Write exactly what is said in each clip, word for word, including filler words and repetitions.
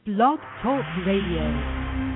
Blog Talk Radio.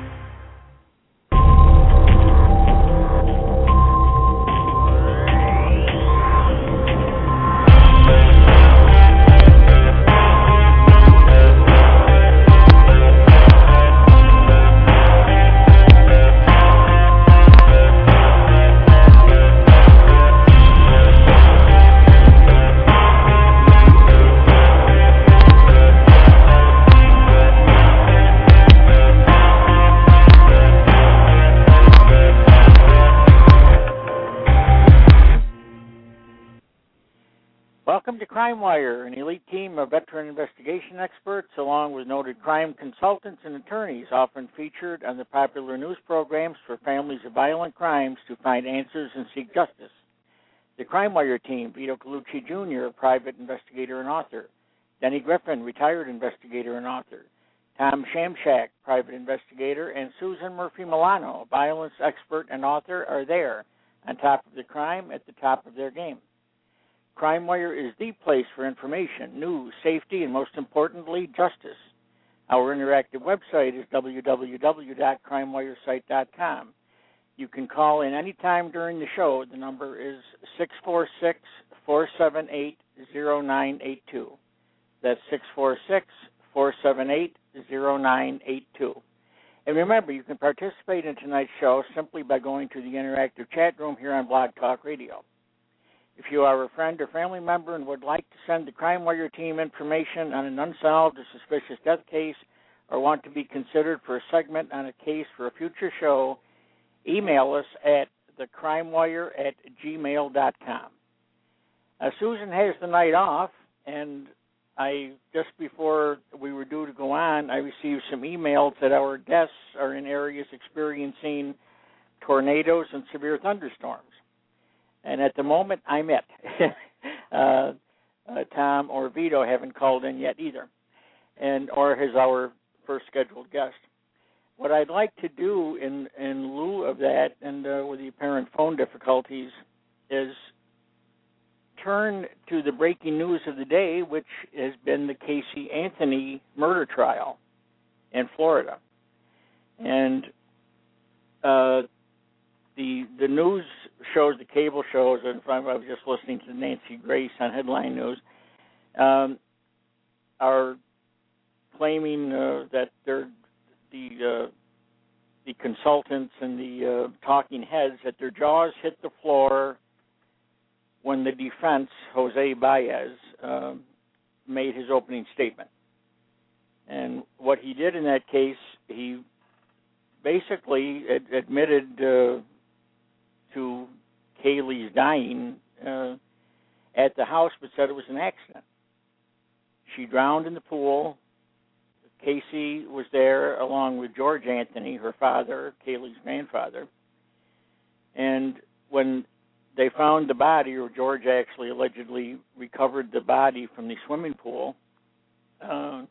Welcome to Crime Wire, an elite team of veteran investigation experts along with noted crime consultants and attorneys often featured on the popular news programs for families of violent crimes to find answers and seek justice. The Crime Wire team, Vito Colucci Junior, a private investigator and author, Denny Griffin, retired investigator and author, Tom Shamshak, private investigator, and Susan Murphy Milano, a violence expert and author, are there on top of the crime at the top of their game. Crime Wire is the place for information, news, safety, and most importantly, justice. Our interactive website is w w w dot crime wire site dot com. You can call in any time during the show. The number is six four six, four seven eight, zero nine eight two. That's six four six, four seven eight, zero nine eight two. And remember, you can participate in tonight's show simply by going to the interactive chat room here on Blog Talk Radio. If you are a friend or family member and would like to send the Crime Wire team information on an unsolved or suspicious death case or want to be considered for a segment on a case for a future show, email us at thecrimewire at gmail dot com. Uh, Susan has the night off, and I just before we were due to go on, I received some emails that our guests are in areas experiencing tornadoes and severe thunderstorms. And at the moment, I'm it. uh, uh, Tom or Vito haven't called in yet either, and or has our first scheduled guest. What I'd like to do in, in lieu of that, and uh, with the apparent phone difficulties, is turn to the breaking news of the day, which has been the Casey Anthony murder trial in Florida. And uh, the the news shows, the cable shows, and I was just listening to Nancy Grace on Headline News, um, are claiming uh, that they're the uh, the consultants and the uh, talking heads, that their jaws hit the floor when the defense, Jose Baez, uh, made his opening statement. And what he did in that case, he basically ad- admitted uh, to Kaylee's dying uh, at the house, but said it was an accident. She drowned in the pool. Casey was there along with George Anthony, her father, Kaylee's grandfather. And when they found the body, or George actually allegedly recovered the body from the swimming pool, uh,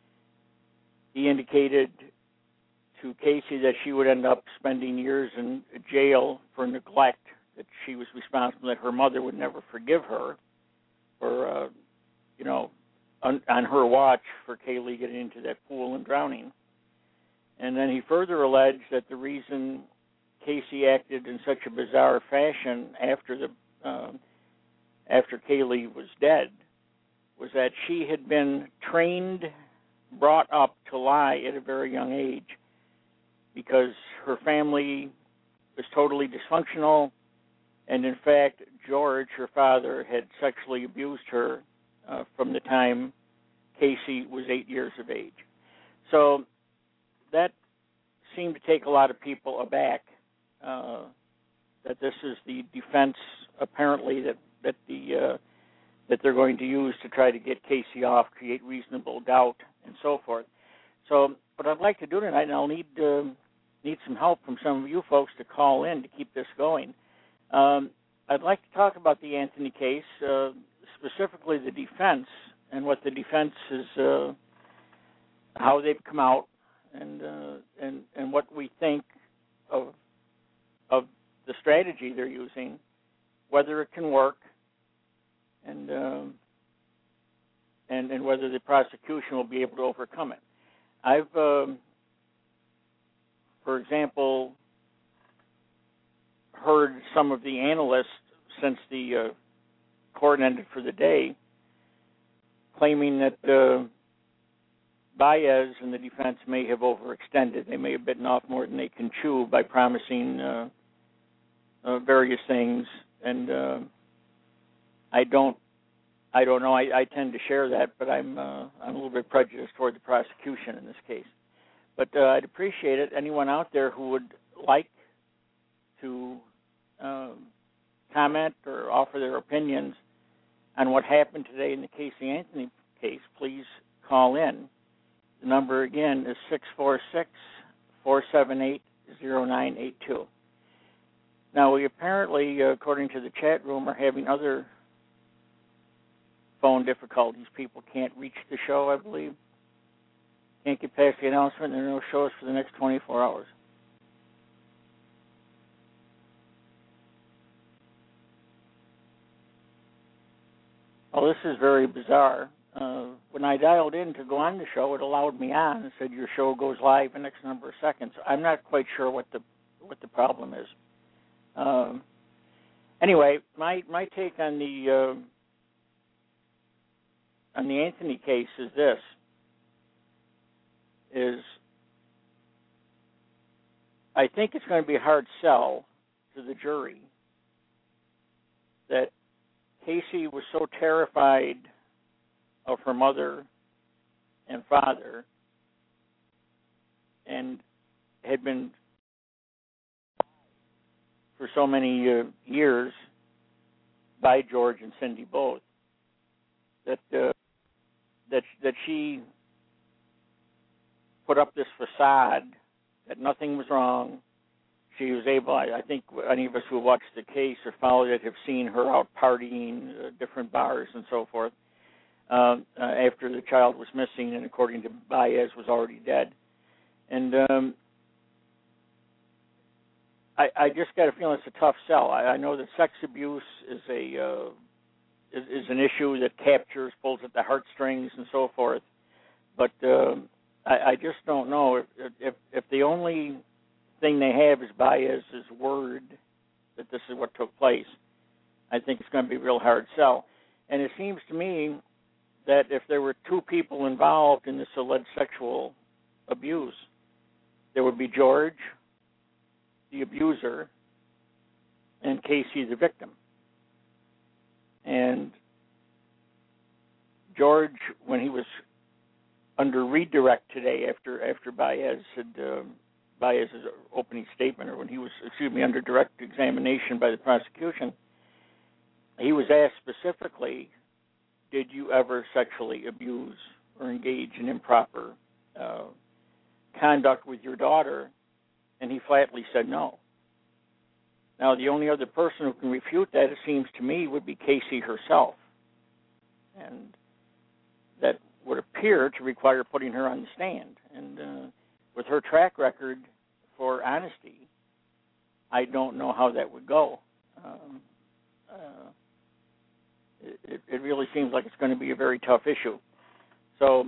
he indicated to Casey that she would end up spending years in jail for neglect, that she was responsible, that her mother would never forgive her for, uh, you know, on, on her watch for Kaylee getting into that pool and drowning. And then he further alleged that the reason Casey acted in such a bizarre fashion after the uh, after Kaylee was dead was that she had been trained, brought up to lie at a very young age, because her family was totally dysfunctional, and in fact, George, her father, had sexually abused her uh, from the time Casey was eight years of age. So that seemed to take a lot of people aback, uh, that this is the defense, apparently, that, that, the, uh, that they're going to use to try to get Casey off, create reasonable doubt, and so forth. So what I'd like to do tonight, and I'll need... Uh, need some help from some of you folks to call in to keep this going. Um, I'd like to talk about the Anthony case, uh, specifically the defense, and what the defense is, uh, how they've come out, and uh, and and what we think of of the strategy they're using, whether it can work, and um, and and whether the prosecution will be able to overcome it. I've, um, for example, heard some of the analysts since the uh, court ended for the day claiming that uh, Baez and the defense may have overextended. They may have bitten off more than they can chew by promising uh, uh, various things, and uh, I don't, I don't know. I, I tend to share that, but I'm, uh, I'm a little bit prejudiced toward the prosecution in this case. But uh, I'd appreciate it. Anyone out there who would like to uh, comment or offer their opinions on what happened today in the Casey Anthony case, please call in. The number again is six four six, four seven eight, zero nine eight two. Now, we apparently, uh, according to the chat room, are having other phone difficulties. People can't reach the show, I believe. Can't get past the announcement. There are no shows for the next twenty-four hours. Oh, this is very bizarre. Uh, when I dialed in to go on the show, it allowed me on and said your show goes live in the next number of seconds. I'm not quite sure what the what the problem is. Um, anyway, my my take on the uh, on the Anthony case is this: is I think it's going to be a hard sell to the jury that Casey was so terrified of her mother and father and had been for so many uh, years by George and Cindy both that uh, that that she put up this facade that nothing was wrong. She was able, I, I think any of us who watched the case or followed it have seen her out partying, uh, different bars and so forth, uh, uh, after the child was missing and according to Baez was already dead. And um, I, I just got a feeling it's a tough sell. I, I know that sex abuse is a uh, is, is an issue that captures, pulls at the heartstrings and so forth, but uh, I, I just don't know if, if if the only thing they have is Baez's word that this is what took place. I think it's going to be a real hard sell. And it seems to me that if there were two people involved in this alleged sexual abuse, there would be George, the abuser, and Casey, the victim. And George, when he was under redirect today after after Baez had uh, Baez's opening statement, or when he was, excuse me, under direct examination by the prosecution, he was asked specifically, did you ever sexually abuse or engage in improper uh, conduct with your daughter? And he flatly said no. Now, the only other person who can refute that, it seems to me, would be Casey herself. And that would appear to require putting her on the stand. And uh, with her track record for honesty, I don't know how that would go. Um, uh, it, it really seems like it's going to be a very tough issue. So,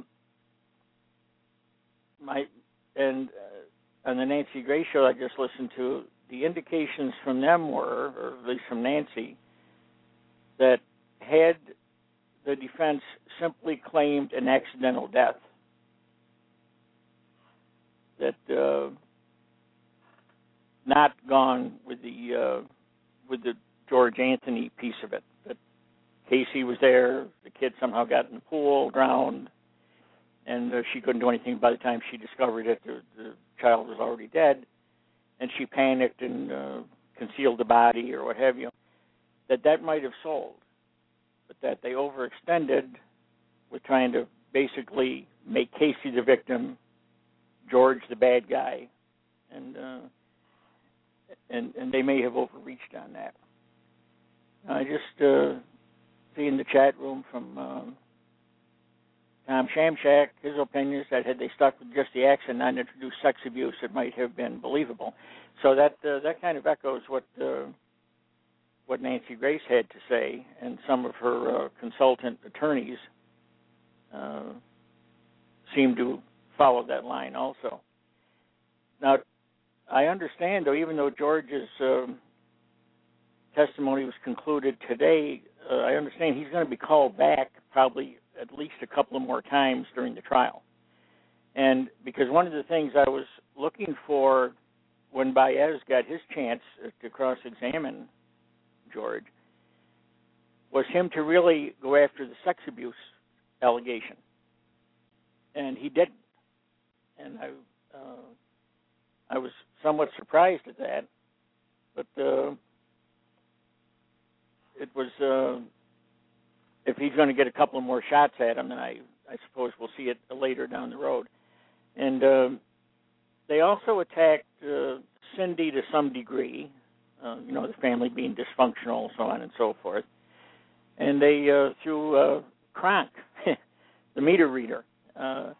my and uh, on the Nancy Grace show I just listened to, the indications from them were, or at least from Nancy, that had the defense simply claimed an accidental death, that uh, not gone with the uh, with the George Anthony piece of it, that Casey was there, the kid somehow got in the pool, drowned, and uh, she couldn't do anything by the time she discovered it. The, the child was already dead, and she panicked and uh, concealed the body or what have you, that that might have sold, but that they overextended with trying to basically make Casey the victim, George the bad guy, and uh, and and they may have overreached on that. I just uh, see in the chat room from um, Tom Shamshak, his opinion is that had they stuck with just the acts and not introduced sex abuse, it might have been believable. So that uh, that kind of echoes what uh, what Nancy Grace had to say, and some of her uh, consultant attorneys uh, seem to followed that line also. Now, I understand, though, even though George's um, testimony was concluded today, uh, I understand he's going to be called back probably at least a couple of more times during the trial. And because one of the things I was looking for when Baez got his chance to cross-examine George was him to really go after the sex abuse allegation. And he didn't. And I uh, I was somewhat surprised at that. But uh, it was, uh, if he's going to get a couple of more shots at him, then I, I suppose we'll see it later down the road. And uh, they also attacked uh, Cindy to some degree, uh, you know, the family being dysfunctional, so on and so forth. And they uh, threw uh, Kronk, the meter reader. Uh,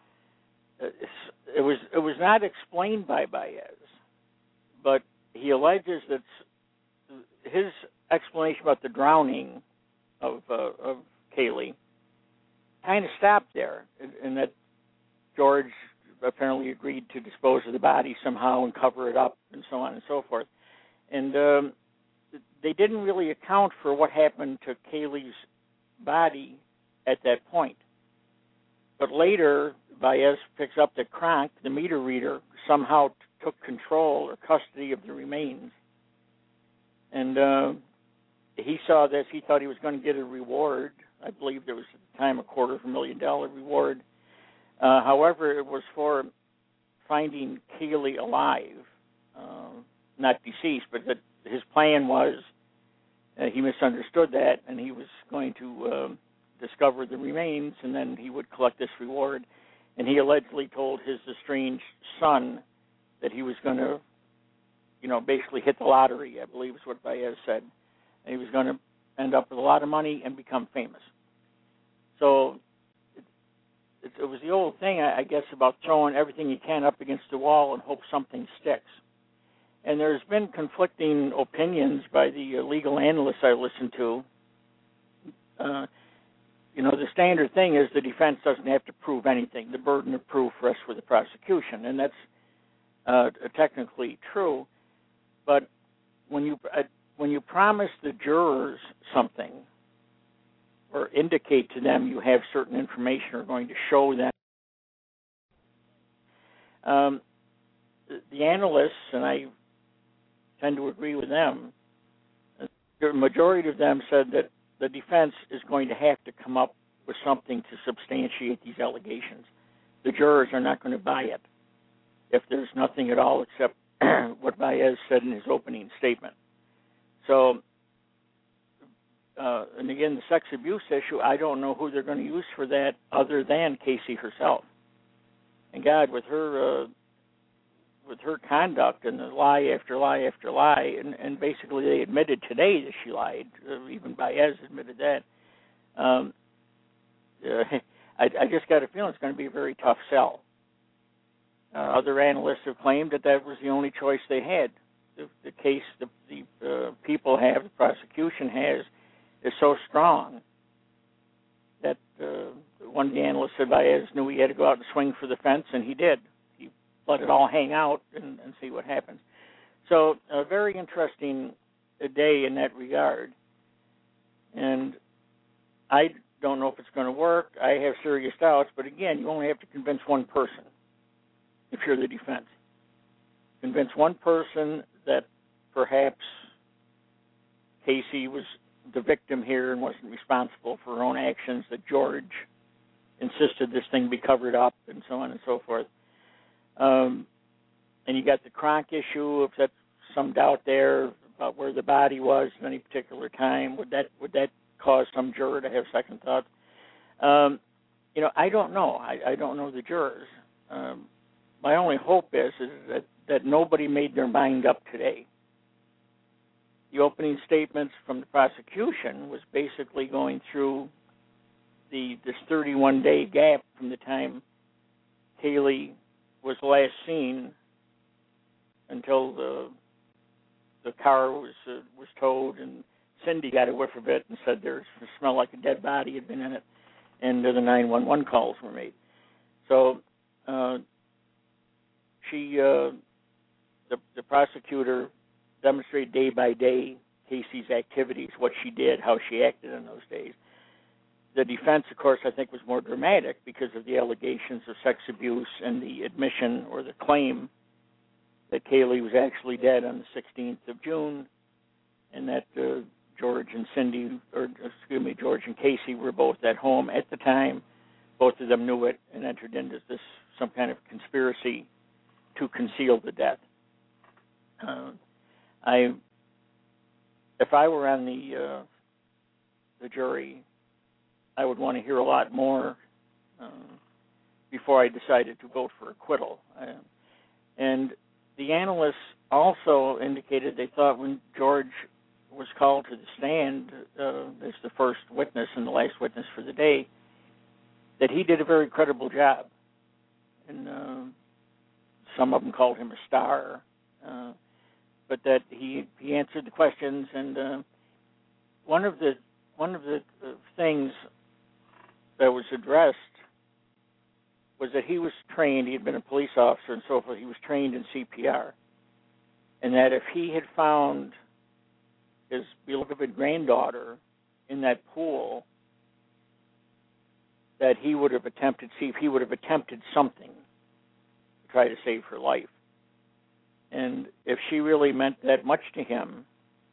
it was it was not explained by Baez, but he alleges that his explanation about the drowning of uh, of Kaylee kind of stopped there, and that George apparently agreed to dispose of the body somehow and cover it up and so on and so forth. And um, they didn't really account for what happened to Kaylee's body at that point. But later, Baez picks up that Kronk, the meter reader, somehow t- took control or custody of the remains. And uh, he saw this. He thought he was going to get a reward. I believe there was at the time a quarter of a million dollar reward. Uh, however, it was for finding Kaylee alive, uh, not deceased, but that his plan was uh, he misunderstood that, and he was going to uh, discover the remains, and then he would collect this reward. And he allegedly told his estranged son that he was going to, you know, basically hit the lottery, I believe is what Baez said. And he was going to end up with a lot of money and become famous. So it, it was the old thing, I, I guess, about throwing everything you can up against the wall and hope something sticks. And there's been conflicting opinions by the uh, legal analysts I listened to. Uh, you know, the standard thing is the defense doesn't have to prove anything. The burden of proof rests with the prosecution, and that's uh, technically true. But when you uh, when you promise the jurors something or indicate to them you have certain information or going to show them, um, the, the analysts, and I tend to agree with them, the majority of them said that the defense is going to have to come up with something to substantiate these allegations. The jurors are not going to buy it if there's nothing at all except what Baez said in his opening statement. So, uh, and again, the sex abuse issue, I don't know who they're going to use for that other than Casey herself. And God, with her uh, with her conduct and the lie after lie after lie, and, and basically they admitted today that she lied. Uh, even Baez admitted that. Um, uh, I, I just got a feeling it's going to be a very tough sell. Uh, other analysts have claimed that that was the only choice they had. The, the case the, the uh, people have, the prosecution has, is so strong that uh, one of the analysts said Baez knew he had to go out and swing for the fence, and he did. He let it all hang out and, and see what happens. So a very interesting day in that regard. And I don't know if it's going to work. I have serious doubts, but again, you only have to convince one person if you're the defense. Convince one person that perhaps Casey was the victim here and wasn't responsible for her own actions, that George insisted this thing be covered up, and so on and so forth. Um, and you got the Kronk issue, if that's some doubt there about where the body was at any particular time. Would that would that cause some juror to have second thoughts? Um, you know, I don't know. I, I don't know the jurors. Um, my only hope is, is that, that nobody made their mind up today. The opening statements from the prosecution was basically going through the this thirty-one day gap from the time Kaylee was last seen until the the car was uh, was towed, and Cindy got a whiff of it and said there smelled like a dead body had been in it, and uh, the nine one one calls were made. So uh, she, uh, the, the prosecutor demonstrated day by day Casey's activities, what she did, how she acted in those days. The defense, of course, I think was more dramatic because of the allegations of sex abuse and the admission or the claim that Kaylee was actually dead on the sixteenth of June, and that uh, George and Cindy, or excuse me, George and Casey were both at home at the time. Both of them knew it and entered into this some kind of conspiracy to conceal the death. Uh, I, if I were on the uh, the jury, I would want to hear a lot more uh, before I decided to vote for acquittal. Uh, and the analysts also indicated they thought when George was called to the stand uh, as the first witness and the last witness for the day, that he did a very credible job. And uh, some of them called him a star, uh, but that he he answered the questions. And uh, one of the one of the uh, things that was addressed was that he was trained, he had been a police officer and so forth, he was trained in C P R, and that if he had found his beloved granddaughter in that pool, that he would have attempted, see if he would have attempted something to try to save her life. And if she really meant that much to him,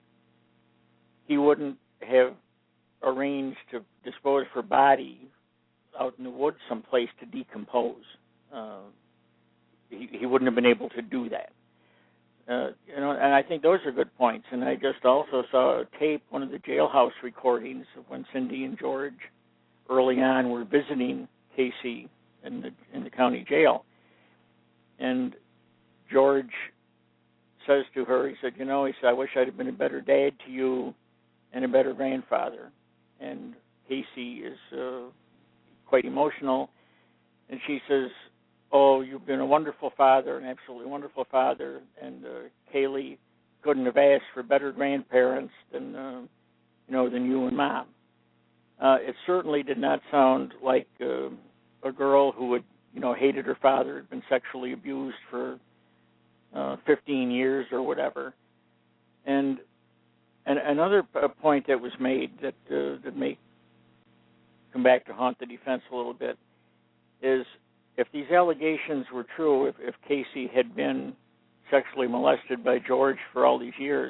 he wouldn't have arranged to dispose of her body out in the woods someplace to decompose. Uh, he, he wouldn't have been able to do that. Uh, you know, and I think those are good points. And I just also saw a tape, one of the jailhouse recordings of when Cindy and George early on were visiting Casey in the in the county jail. And George says to her, he said, you know, he said, I wish I'd have been a better dad to you and a better grandfather. And Casey is uh, quite emotional, and she says, oh, you've been a wonderful father, an absolutely wonderful father, and uh, Kaylee couldn't have asked for better grandparents than, uh, you know, than you and Mom. Uh, it certainly did not sound like uh, a girl who had, you know, hated her father, had been sexually abused for uh, fifteen years or whatever. And and another point that was made that uh, that may come back to haunt the defense a little bit is if these allegations were true, if, if Casey had been sexually molested by George for all these years,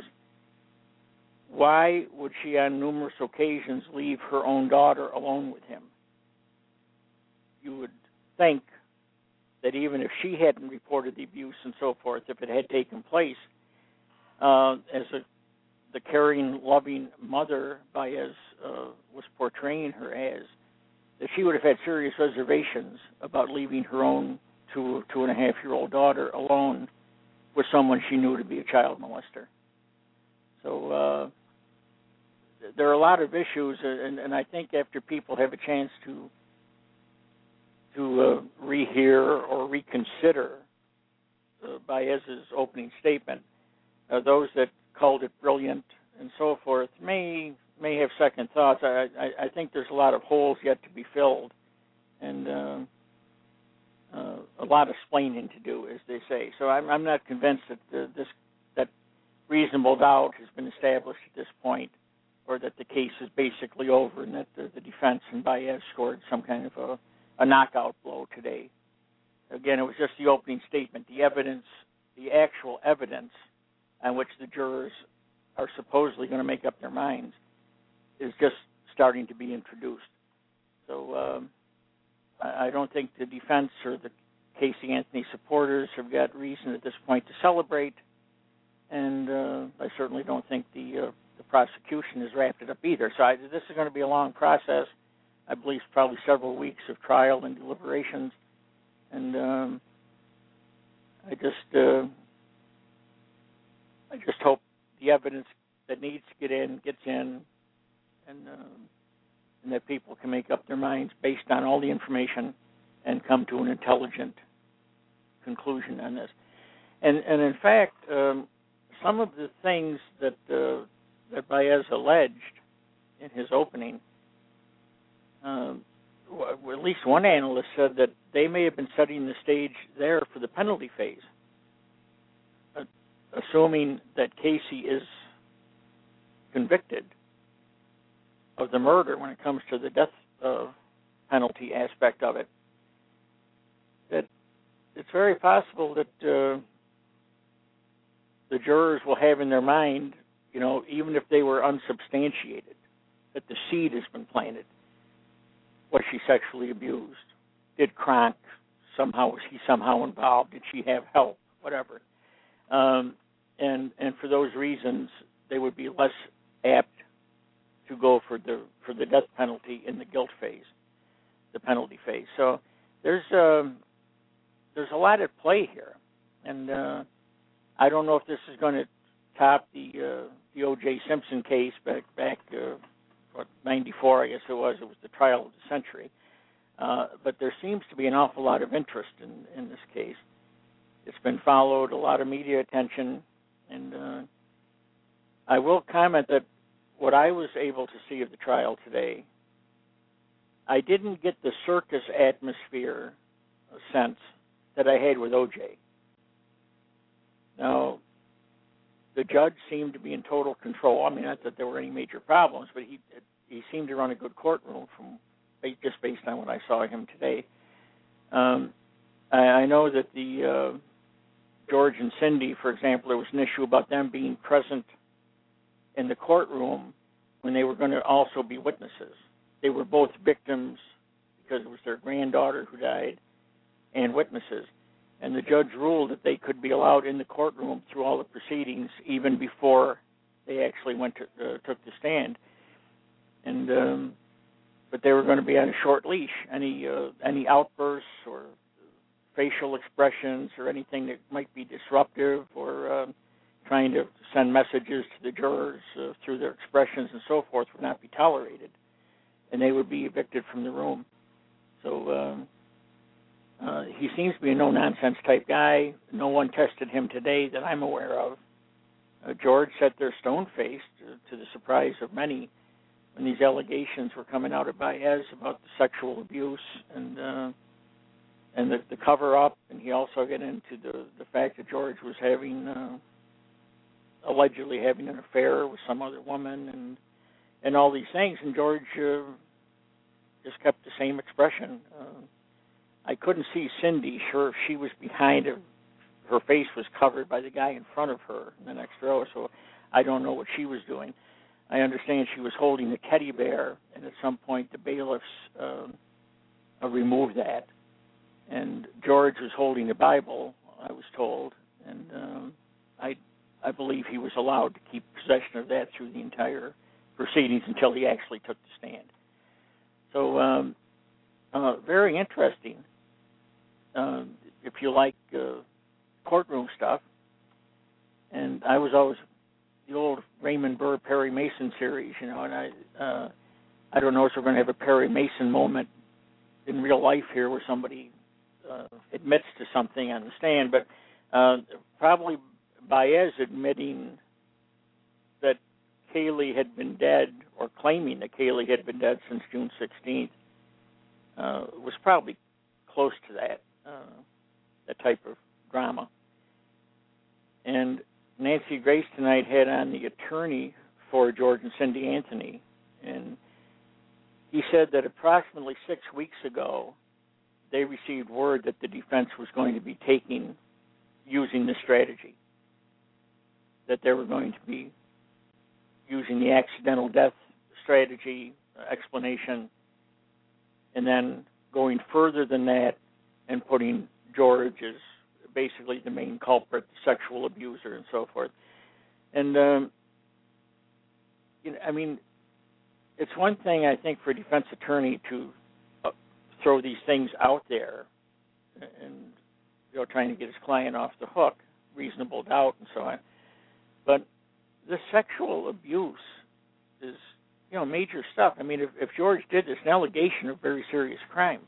why would she on numerous occasions leave her own daughter alone with him? You would think that even if she hadn't reported the abuse and so forth, if it had taken place, uh, as a, the caring, loving mother Baez uh, was portraying her as, that she would have had serious reservations about leaving her own two, two and a half year old daughter alone with someone she knew to be a child molester. So uh, there are a lot of issues, and, and I think after people have a chance to to uh, rehear or reconsider uh, Baez's opening statement, uh, those that called it brilliant and so forth may may have second thoughts. I, I, I think there's a lot of holes yet to be filled, and uh, uh, a lot of explaining to do, as they say. So I'm, I'm not convinced that the, this that reasonable doubt has been established at this point, or that the case is basically over, and that the, the defense and Baez scored some kind of a, a knockout blow today. Again, it was just the opening statement. The evidence, the actual evidence on which the jurors are supposedly going to make up their minds, is just starting to be introduced. So um, I, I don't think the defense or the Casey Anthony supporters have got reason at this point to celebrate, and uh, I certainly don't think the uh, the prosecution has wrapped it up either. So I, this is going to be a long process. I believe probably several weeks of trial and deliberations, and um, I just uh, I just hope the evidence that needs to get in gets in, and, uh, and that people can make up their minds based on all the information and come to an intelligent conclusion on this. And, and in fact, um, some of the things that uh, that Baez alleged in his opening, uh, well, at least one analyst said that they may have been setting the stage there for the penalty phase. assuming that Casey is convicted of the murder when it comes to the death uh, penalty aspect of it, that it's very possible that uh, the jurors will have in their mind, you know, even if they were unsubstantiated, that the seed has been planted. Was she sexually abused? Did Kronk somehow, was he somehow involved? Did she have help? Whatever. Um, and and for those reasons, they would be less apt to go for the for the death penalty in the guilt phase, the penalty phase. So there's um, there's a lot at play here, and uh, I don't know if this is going to top the uh, the O J Simpson case back back uh, what ninety-four, I guess it was. It was the trial of the century. Uh, but there seems to be an awful lot of interest in, in this case. It's been followed, a lot of media attention, and uh, I will comment that what I was able to see of the trial today, I didn't get the circus atmosphere sense that I had with O J. Now, the judge seemed to be in total control. I mean, not that there were any major problems, but he he seemed to run a good courtroom from just based on what I saw him today. Um, I, I know that the uh, George and Cindy, for example, there was an issue about them being present in the courtroom when they were going to also be witnesses. They were both victims because it was their granddaughter who died and witnesses. And the judge ruled that they could be allowed in the courtroom through all the proceedings even before they actually went to, uh, took the stand. And um, but they were going to be on a short leash. Any uh, any outbursts or facial expressions or anything that might be disruptive or uh, trying to send messages to the jurors uh, through their expressions and so forth would not be tolerated, and they would be evicted from the room. So um, uh, he seems to be a no-nonsense type guy. No one tested him today that I'm aware of. Uh, George sat there stone-faced, uh, to the surprise of many, when these allegations were coming out of Baez about the sexual abuse and uh, and the, the cover-up, and he also got into the, the fact that George was having, uh, allegedly having an affair with some other woman and and all these things, and George uh, just kept the same expression. Uh, I couldn't see Cindy, sure if she was behind her, her face was covered by the guy in front of her in the next row, so I don't know what she was doing. I understand she was holding the teddy bear, and at some point the bailiffs uh, uh, removed that. And George was holding the Bible, I was told, and um, I, I believe he was allowed to keep possession of that through the entire proceedings until he actually took the stand. So um, uh, very interesting. Uh, if you like uh, courtroom stuff, and I was always the old Raymond Burr Perry Mason series, you know, and I uh, I don't know if we're going to have a Perry Mason moment in real life here where somebody uh, admits to something on the stand, but uh, probably Baez admitting that Kaylee had been dead or claiming that Kaylee had been dead since June sixteenth uh, was probably close to that, uh, that type of drama. And Nancy Grace tonight had on the attorney for George and Cindy Anthony, and he said that approximately six weeks ago, they received word that the defense was going to be taking, using this strategy, that they were going to be using the accidental death strategy uh, explanation, and then going further than that and putting George as basically the main culprit, the sexual abuser, and so forth. And, um, you know, I mean, it's one thing, I think, for a defense attorney to uh, throw these things out there and, you know, trying to get his client off the hook, reasonable doubt and so on. But the sexual abuse is, you know, major stuff. I mean, if, if George did this, an allegation of very serious crime.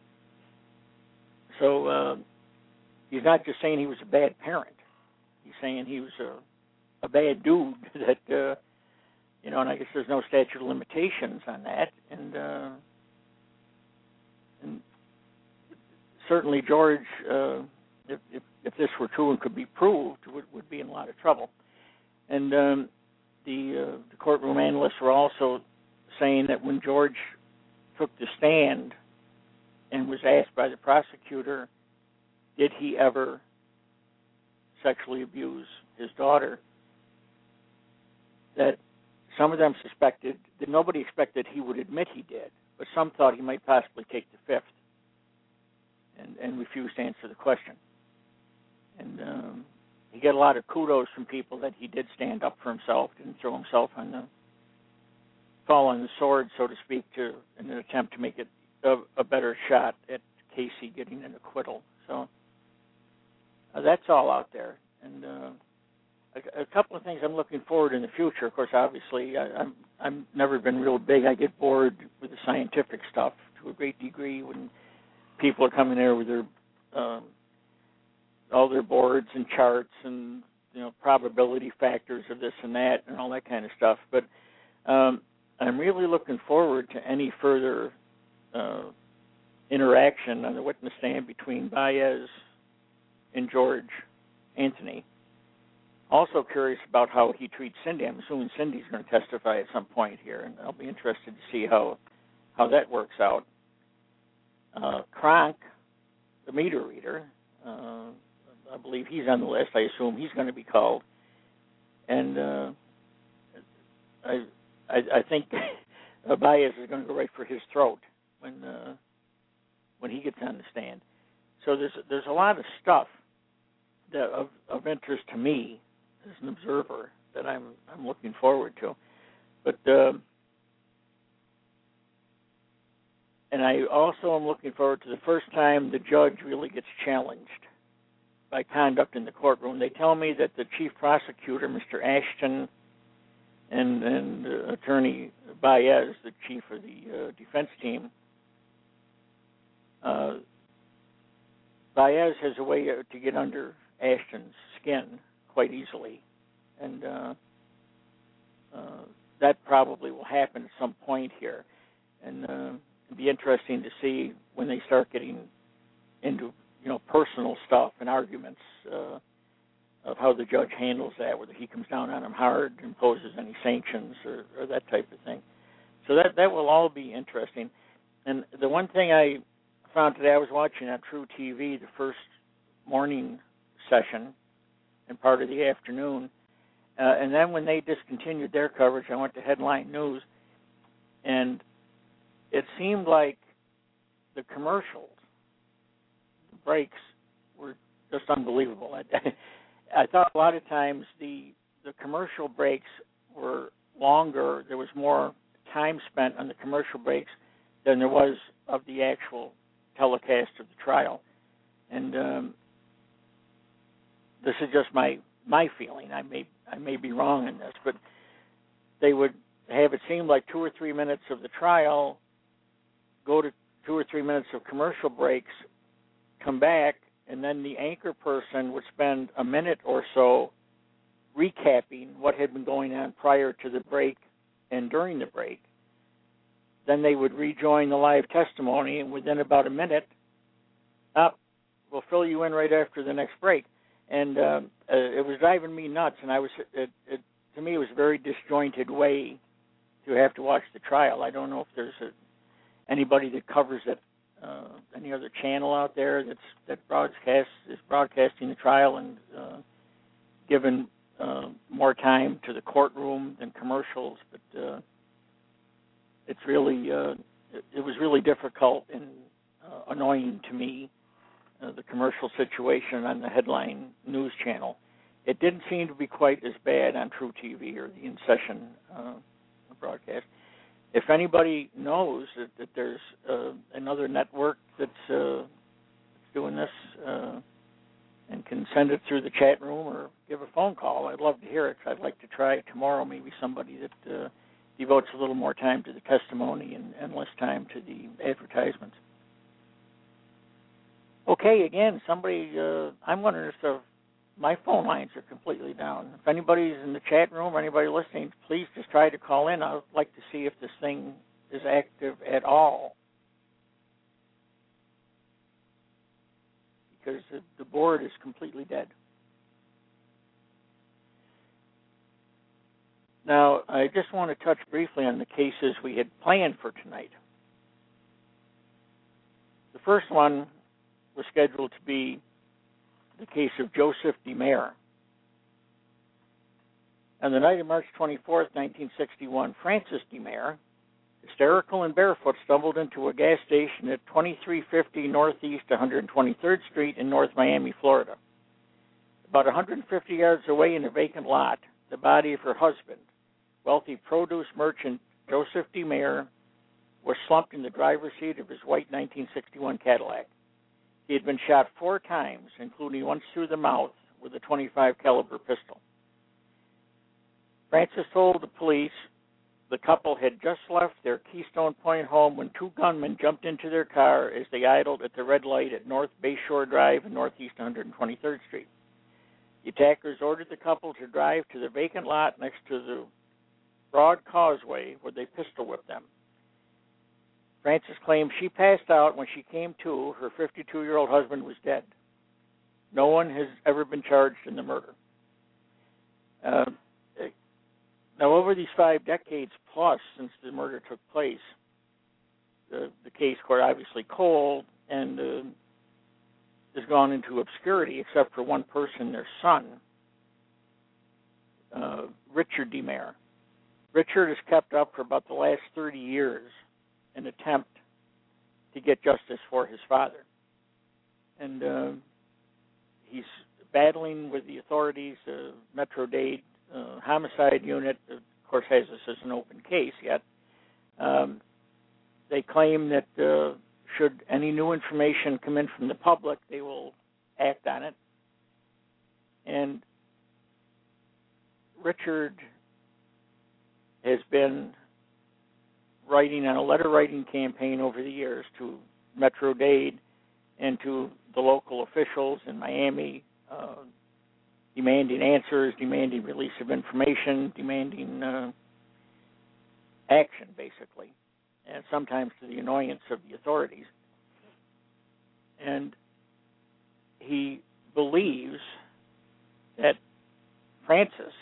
So, uh, he's not just saying he was a bad parent. He's saying he was a, a bad dude that, uh, you know, and I guess there's no statute of limitations on that. And, uh, and certainly George, uh, if, if, if this were true and could be proved, would, would be in a lot of trouble. And um, the, uh, the courtroom analysts were also saying that when George took the stand and was asked by the prosecutor, did he ever sexually abuse his daughter, that some of them suspected, that nobody expected he would admit he did, but some thought he might possibly take the fifth and, and refused to answer the question. And um, he got a lot of kudos from people that he did stand up for himself, didn't throw himself on the, fall on the sword, so to speak, to in an attempt to make it a, a better shot at Casey getting an acquittal. So uh, that's all out there. And uh, a, a couple of things I'm looking forward in the future. Of course, obviously, I, I'm I'm never been real big. I get bored with the scientific stuff to a great degree when people are coming there with their um, all their boards and charts and you know probability factors of this and that and all that kind of stuff. But um, I'm really looking forward to any further uh, interaction on the witness stand between Baez and George Anthony. Also curious about how he treats Cindy. I'm assuming Cindy's going to testify at some point here, and I'll be interested to see how how that works out. Uh, Kronk, the meter reader, uh, I believe he's on the list. I assume he's going to be called. And uh, I, I I think Baez is going to go right for his throat when uh, when he gets on the stand. So there's there's a lot of stuff that of, of interest to me as an observer that I'm I'm looking forward to. But uh, and I also am looking forward to the first time the judge really gets challenged by conduct in the courtroom. They tell me that the chief prosecutor, Mister Ashton, and, and uh, Attorney Baez, the chief of the uh, defense team, uh, Baez has a way to get under Ashton's skin quite easily, and uh, uh, that probably will happen at some point here. And uh, it'd be interesting to see when they start getting into you know personal stuff and arguments uh, of how the judge handles that, whether he comes down on him hard, imposes any sanctions, or, or that type of thing. So that that will all be interesting. And the one thing I found today, I was watching on True T V the first morning session and part of the afternoon, uh, and then when they discontinued their coverage, I went to Headline News, and it seemed like the commercials, the breaks, were just unbelievable. I, I thought a lot of times the the commercial breaks were longer. There was more time spent on the commercial breaks than there was of the actual telecast of the trial. And um, this is just my my feeling. I may I may be wrong in this, but they would have it seem like two or three minutes of the trial, go to two or three minutes of commercial breaks, come back, and then the anchor person would spend a minute or so recapping what had been going on prior to the break and during the break. Then they would rejoin the live testimony, and within about a minute, up, we'll fill you in right after the next break. And uh, uh, it was driving me nuts, and I was, it, it, to me, it was a very disjointed way to have to watch the trial. I don't know if there's a, anybody that covers it, uh, any other channel out there that's that broadcasts is broadcasting the trial and uh, given uh, more time to the courtroom than commercials, but uh, it's really uh, it, it was really difficult and uh, annoying to me. Uh, the commercial situation on the Headline News channel. It didn't seem to be quite as bad on True T V or the in-session uh, broadcast. If anybody knows that, that there's uh, another network that's uh, doing this uh, and can send it through the chat room or give a phone call, I'd love to hear it. I'd like to try tomorrow, maybe somebody that uh, devotes a little more time to the testimony and, and less time to the advertisements. Okay, again, somebody, uh, I'm wondering if the, my phone lines are completely down. If anybody's in the chat room or anybody listening, please just try to call in. I'd like to see if this thing is active at all. because the, the board is completely dead. Now, I just want to touch briefly on the cases we had planned for tonight. The first one was scheduled to be the case of Joseph DeMare. On the night of March twenty-fourth, nineteen sixty-one, Frances DeMare, hysterical and barefoot, stumbled into a gas station at twenty-three fifty Northeast one hundred twenty-third Street in North Miami, Florida. About one hundred fifty yards away in a vacant lot, the body of her husband, wealthy produce merchant Joseph DeMare, was slumped in the driver's seat of his white nineteen sixty-one Cadillac. He had been shot four times, including once through the mouth with a twenty-five caliber pistol. Frances told the police the couple had just left their Keystone Point home when two gunmen jumped into their car as they idled at the red light at North Bayshore Drive and Northeast one hundred twenty-third Street. The attackers ordered the couple to drive to the vacant lot next to the Broad Causeway, where they pistol whipped them. Frances claimed she passed out. When she came to, her fifty-two-year-old husband was dead. No one has ever been charged in the murder. Uh, now, over these five decades plus since the murder took place, the, the case got obviously cold and uh, has gone into obscurity, except for one person, their son, uh, Richard DeMare. Richard has kept up for about the last thirty years an attempt to get justice for his father. And uh, he's battling with the authorities. uh, Metro-Dade uh, homicide unit, of course, has this as an open case yet. Um, they claim that uh, should any new information come in from the public, they will act on it. And Richard has been writing on a letter-writing campaign over the years to Metro-Dade and to the local officials in Miami, uh, demanding answers, demanding release of information, demanding uh, action, basically, and sometimes to the annoyance of the authorities. And he believes that Frances,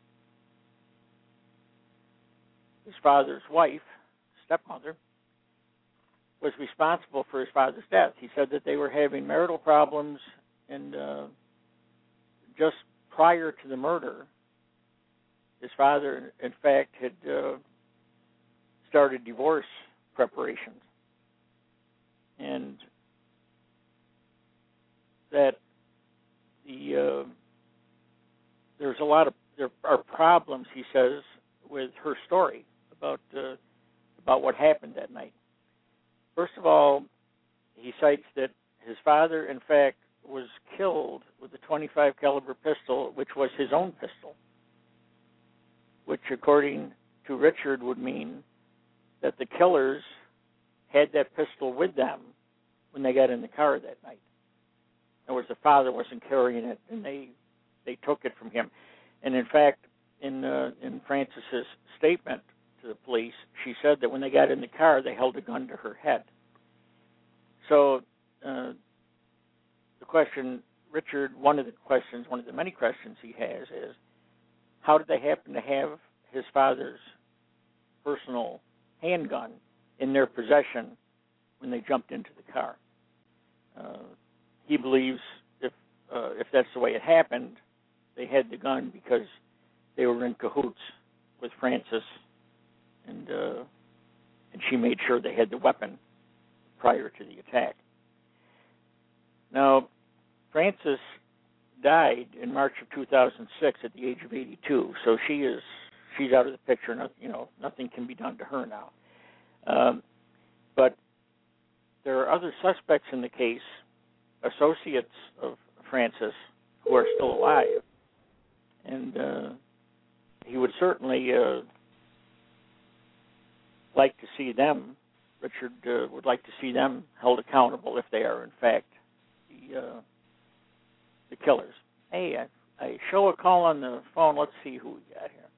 his father's wife, stepmother, was responsible for his father's death. He said that they were having marital problems, and uh, just prior to the murder, his father, in fact, had uh, started divorce preparations. And that the uh, there's a lot of, there are problems, he says, with her story about uh, about what happened that night. First of all, he cites that his father, in fact, was killed with a twenty-five caliber pistol, which was his own pistol, which, according to Richard, would mean that the killers had that pistol with them when they got in the car that night. In other words, the father wasn't carrying it, and they they took it from him. And in fact, in uh, in Frances's statement to the police, she said that when they got in the car, they held a gun to her head. So uh, the question, Richard, one of the questions, one of the many questions he has is, how did they happen to have his father's personal handgun in their possession when they jumped into the car? Uh, he believes if uh, if that's the way it happened, they had the gun because they were in cahoots with Frances, and uh, and she made sure they had the weapon prior to the attack. Now, Frances died in March of two thousand six at the age of eighty-two, so she is she's out of the picture. Not, you know, nothing can be done to her now. Um, but there are other suspects in the case, associates of Frances, who are still alive, and uh, he would certainly uh, like to see them. Richard uh, would like to see them held accountable if they are, in fact, the uh, the killers. Hey, I, I show a call on the phone. Let's see who we got here.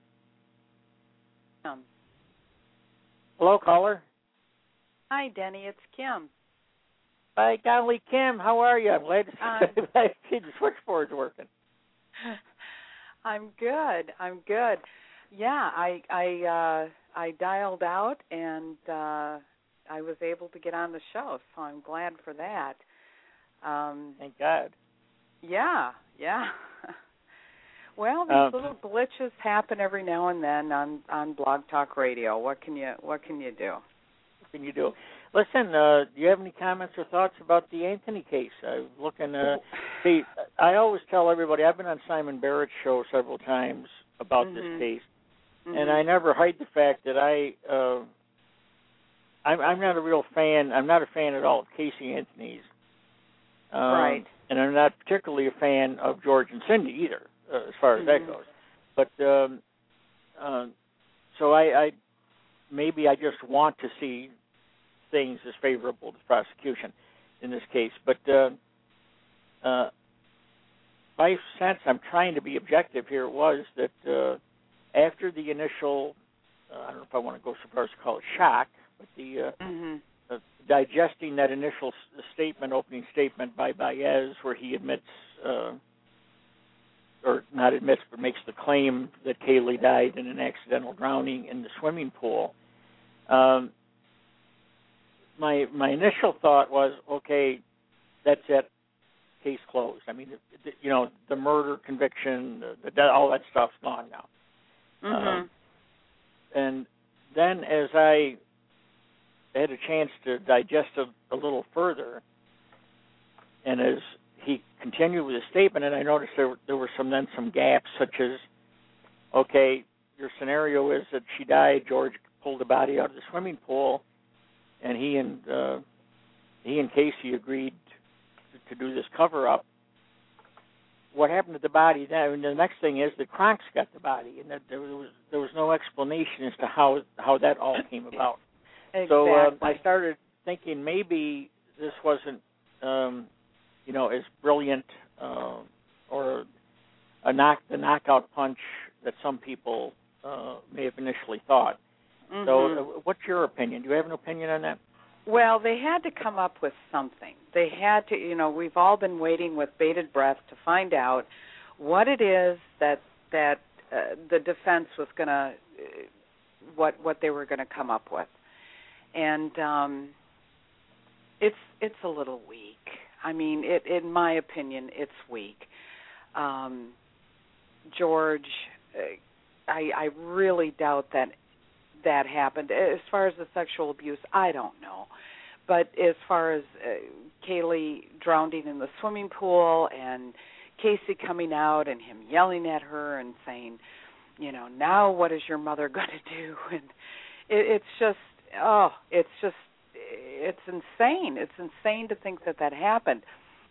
Um, Hello, caller. Hi, Denny. It's Kim. Hi, golly, Kim. How are you? I'm glad to see, Um, glad to see the switchboard's working. I'm good. I'm good. Yeah, I I uh, I dialed out and uh, I was able to get on the show, so I'm glad for that. Um, Thank God. Yeah, yeah. Well, these Um, little glitches happen every now and then on, on Blog Talk Radio. What can you What can you do? what can you do? Listen, uh, do you have any comments or thoughts about the Anthony case? I'm looking. Uh, see, I always tell everybody I've been on Simon Barrett's show several times about mm-hmm. this case, mm-hmm. and I never hide the fact that I. Uh, I'm, I'm not a real fan. I'm not a fan at all of Casey Anthony's. Um, right. And I'm not particularly a fan of George and Cindy either, uh, as far as mm-hmm. that goes. But um, uh, so I, I maybe I just want to see things as favorable to the prosecution in this case. But uh, uh, my sense, I'm trying to be objective here, was that uh, after the initial, uh, I don't know if I want to go so far as to call it shock, but the uh, mm-hmm. Uh, digesting that initial s- statement, opening statement by Baez, where he admits, uh, or not admits, but makes the claim that Kaylee died in an accidental drowning in the swimming pool. Um, my my initial thought was, okay, that's it, case closed. I mean, the, you know, the murder conviction, the, the, all that stuff's gone now. Mm-hmm. Um, and then as I had a chance to digest it a little further, and as he continued with his statement, and I noticed there there were some then some gaps, such as, okay, your scenario is that she died, George pulled the body out of the swimming pool, and he and uh, he and Casey agreed to, to do this cover up. What happened to the body then? And the next thing is that Kronk's got the body, and that there was there was no explanation as to how how that all came about. Exactly. So uh, I started thinking maybe this wasn't, um, you know, as brilliant uh, or a knock the knockout punch that some people uh, may have initially thought. Mm-hmm. So, uh, what's your opinion? Do you have an opinion on that? Well, they had to come up with something. They had to, you know, we've all been waiting with bated breath to find out what it is that that uh, the defense was going to, uh, what what they were going to come up with. And um, it's it's a little weak. I mean, it, in my opinion, it's weak. Um, George, uh, I, I really doubt that that happened. As far as the sexual abuse, I don't know. But as far as uh, Kaylee drowning in the swimming pool and Casey coming out and him yelling at her and saying, you know, now what is your mother going to do? And it, it's just, oh, it's just, it's insane. It's insane to think that that happened.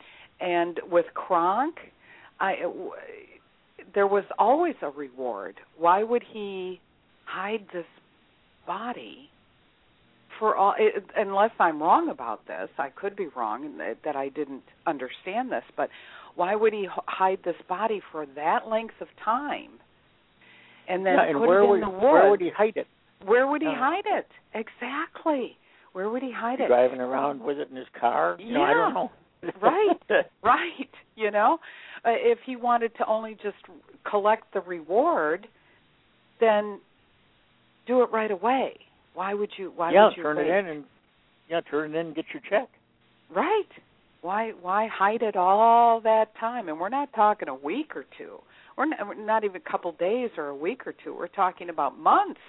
And with Kronk, I, w- there was always a reward. Why would he hide this body for all? It, unless I'm wrong about this, I could be wrong in that, that I didn't understand this. But why would he h- hide this body for that length of time? And then yeah, and put where it in would, the woods. Where would he hide it? Where would he uh, hide it? Exactly. Where would he hide it? Driving around with it in his car? You yeah. know, I don't know. Right, right. You know, uh, if he wanted to only just collect the reward, then do it right away. Why would you? Why yeah, would you turn wait? it in and yeah, turn it in and get your check. Right. Why? Why hide it all that time? And we're not talking a week or two. We're not, we're not even a couple days or a week or two. We're talking about months.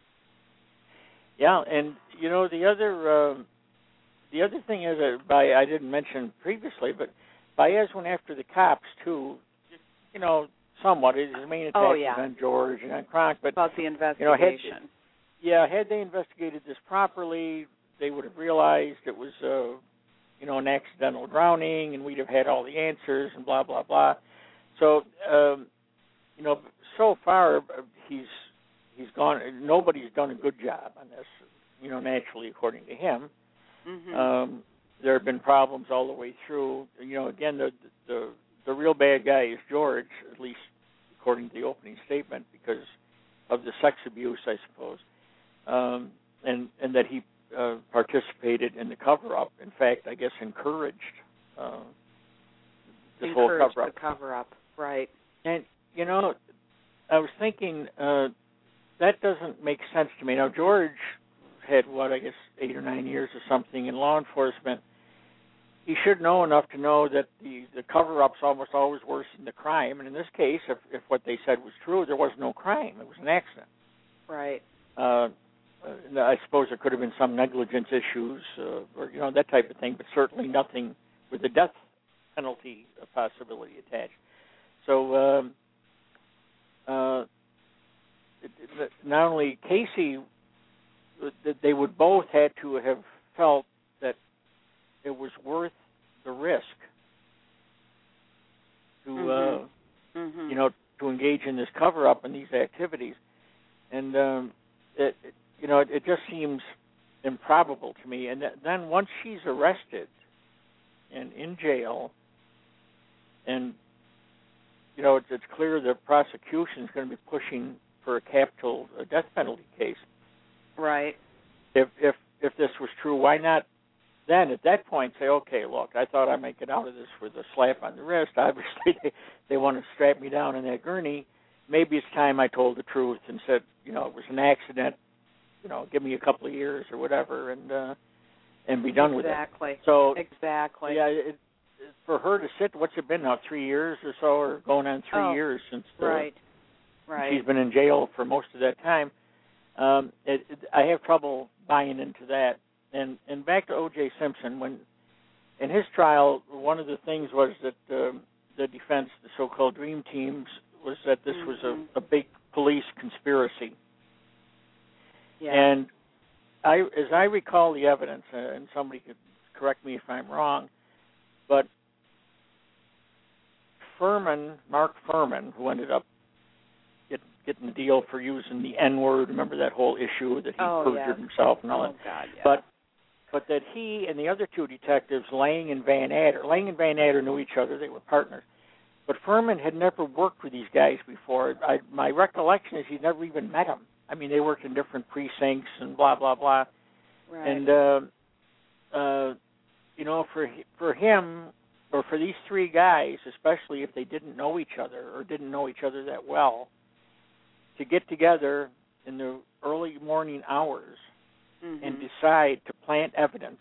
Yeah, and you know the other uh, the other thing is that by I didn't mention previously, but Baez went after the cops too. You know, somewhat. His main attack Oh, was yeah. on George and on Kronk, but About the investigation. you know, had, yeah, had they investigated this properly, they would have realized it was uh, you know an accidental drowning, and we'd have had all the answers and blah blah blah. So um, you know, so far he's. He's gone. Nobody's done a good job on this, you know, naturally, according to him. Mm-hmm. Um, there have been problems all the way through. You know, again, the, the the real bad guy is George, at least according to the opening statement, because of the sex abuse, I suppose, um, and and that he uh, participated in the cover-up. In fact, I guess encouraged uh, this encouraged whole cover-up. the cover-up, right. And, you know, I was thinking uh, that doesn't make sense to me. Now, George had, what, I guess eight or nine years or something in law enforcement. He should know enough to know that the, the cover-up's almost always worse than the crime. And in this case, if, if what they said was true, there was no crime. It was an accident. Right. Uh, uh, I suppose there could have been some negligence issues uh, or, you know, that type of thing, but certainly nothing with the death penalty possibility attached. So um, uh, it, it, not only Casey, they would both had to have felt that it was worth the risk to, mm-hmm. uh, Mm-hmm. you know, to engage in this cover-up and these activities. And, um, it, it, you know, it, it just seems improbable to me. And th- then once she's arrested and in jail, and, you know, it's, it's clear the prosecution is going to be pushing for a capital a death penalty case. Right. If if if this was true, why not then at that point say, okay, look, I thought I'd make it out of this with a slap on the wrist. Obviously, they, they want to strap me down in that gurney. Maybe it's time I told the truth and said, you know, it was an accident. You know, give me a couple of years or whatever, and uh, and be done with it. Exactly. So exactly. Yeah, it, for her to sit, what's it been now, three years or so, or going on three oh, years since the, right, right. she's been in jail for most of that time. Um, it, it, I have trouble buying into that. And and back to O J. Simpson, when in his trial, one of the things was that uh, the defense, the so-called dream teams, was that this mm-hmm. was a, a big police conspiracy. Yeah. And I, as I recall the evidence, uh, and somebody could correct me if I'm wrong, but Furman, Mark Furman, who ended up get, getting the deal for using the N-word, remember that whole issue that he oh, perjured yeah. himself and all oh, that. God, yeah. But but that he and the other two detectives, Lang and Van Adder, Lang and Van Adder knew each other, they were partners. But Furman had never worked with these guys before. I, my recollection is he'd never even met them. I mean, they worked in different precincts and blah, blah, blah. Right. And, uh, uh, you know, for for him, or for these three guys, especially if they didn't know each other or didn't know each other that well, to get together in the early morning hours mm-hmm. and decide to plant evidence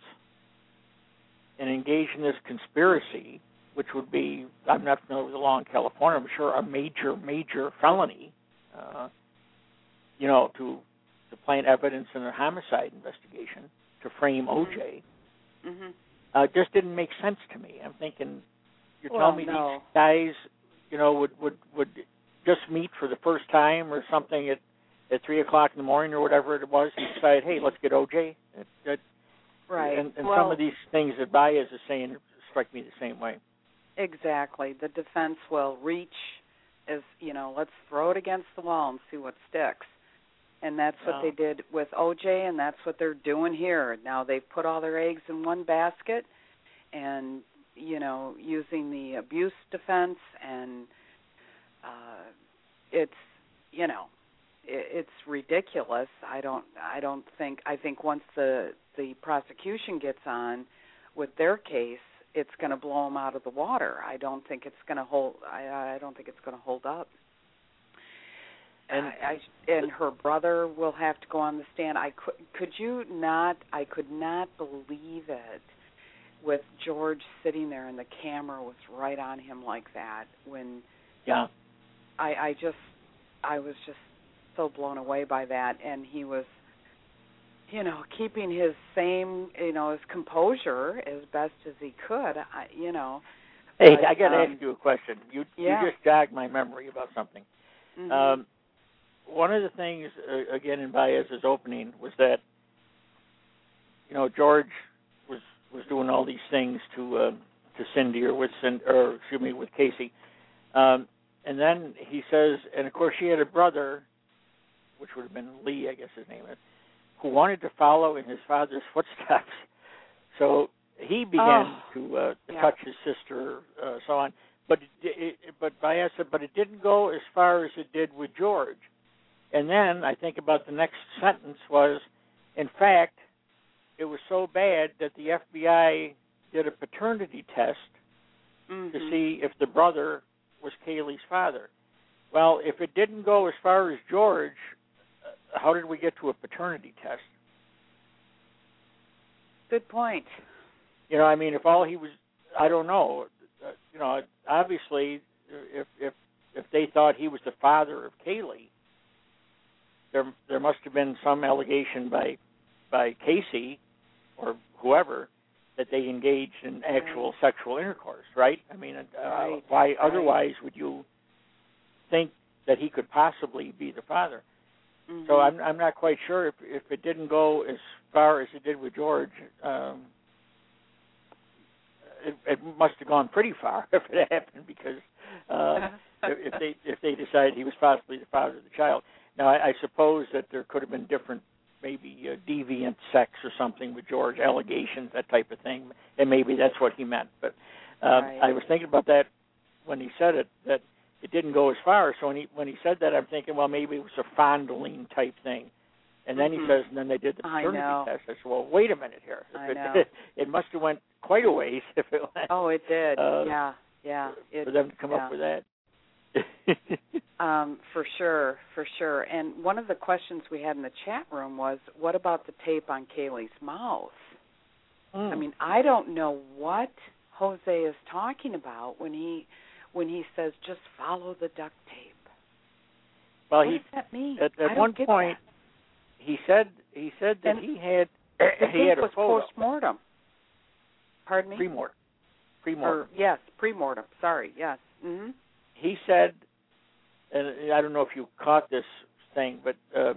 and engage in this conspiracy, which would be, I'm not familiar with the law in California, I'm sure a major, major felony, uh, you know, to to plant evidence in a homicide investigation to frame O J, mm-hmm. uh, just didn't make sense to me. I'm thinking, you're well, telling me no. these guys, you know, would, would, would just meet for the first time or something at, at three o'clock in the morning or whatever it was and decide, hey, let's get O J? It, it, right. And, and well, some of these things that Baez is saying strike me the same way. Exactly. The defense will reach as, you know, let's throw it against the wall and see what sticks. And that's what Oh. they did with O J, and that's what they're doing here. Now they've put all their eggs in one basket and, you know, using the abuse defense, and uh, it's, you know, it, it's ridiculous. I don't I don't think, I think once the, the prosecution gets on with their case, it's going to blow them out of the water. I don't think it's going to hold. I, I don't think it's going to hold up. And I, I, and her brother will have to go on the stand. I could could you not? I could not believe it with George sitting there and the camera was right on him like that. When yeah, I, I just I was just so blown away by that, and he was, you know, keeping his same, you know, his composure as best as he could. I, you know. Hey, but, I got to um, ask you a question. You yeah. you just jogged my memory about something. Mm-hmm. Um, one of the things, uh, again, in Baez's opening was that, you know, George was was doing all these things to uh, to Cindy or with Cindy, or excuse me, with Casey, um, and then he says, and of course she had a brother, which would have been Lee, I guess his name is, who wanted to follow in his father's footsteps. So he began oh, to uh, yeah. touch his sister, uh, so on. But it, it, but Baez said, but it didn't go as far as it did with George. And then I think about the next sentence was, in fact, it was so bad that the F B I did a paternity test mm-hmm. to see if the brother was Kaylee's father. Well, if it didn't go as far as George, uh, how did we get to a paternity test? Good point. You know, I mean, if all he was, I don't know. Uh, you know, obviously, if if if they thought he was the father of Kaylee, there there must have been some allegation by by Casey or whoever that they engaged in actual right. sexual intercourse, right? I mean, uh, right. why right. otherwise would you think that he could possibly be the father? Mm-hmm. So I'm I'm not quite sure if if it didn't go as far as it did with George. Um, it, it must have gone pretty far if it happened, because uh, if they if they decided he was possibly the father of the child. Now I, I suppose that there could have been different, maybe uh, deviant sex or something with George, allegations, that type of thing, and maybe that's what he meant. But um, right. I was thinking about that when he said it, that it didn't go as far. So when he when he said that, I'm thinking, well, maybe it was a fondling type thing. And then mm-hmm. he says, and then they did the paternity test. I said, well, wait a minute here. I it, know. It, it must have went quite a ways if it went. Oh, it did. Uh, yeah, yeah. It, for them to come yeah. up with that. um, for sure, for sure. And one of the questions we had in the chat room was, what about the tape on Kaylee's mouth? Mm. I mean, I don't know what Jose is talking about when he when he says just follow the duct tape. Well, what he, does that mean? At, at I don't one get point, that. he said he said that and he had the he tape had a was photo. post-mortem. Pardon me? Pre-mortem. Pre-mortem. Or, yes, pre-mortem. Sorry, yes. Mm-hmm. He said, and I don't know if you caught this thing, but uh,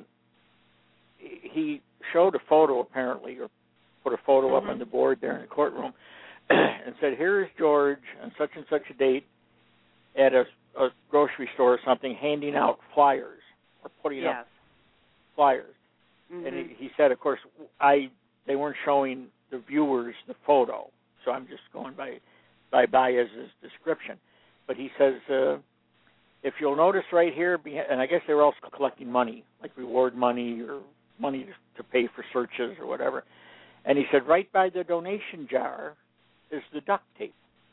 he showed a photo apparently, or put a photo mm-hmm. up on the board there in the courtroom, and said, "Here is George on such and such a date at a, a grocery store or something, handing out flyers or putting yes. up flyers." Mm-hmm. And he, he said, "Of course, I they weren't showing the viewers the photo, so I'm just going by by Baez's description." But he says, uh, if you'll notice right here, and I guess they were also collecting money, like reward money or money to pay for searches or whatever. And he said, right by the donation jar is the duct tape.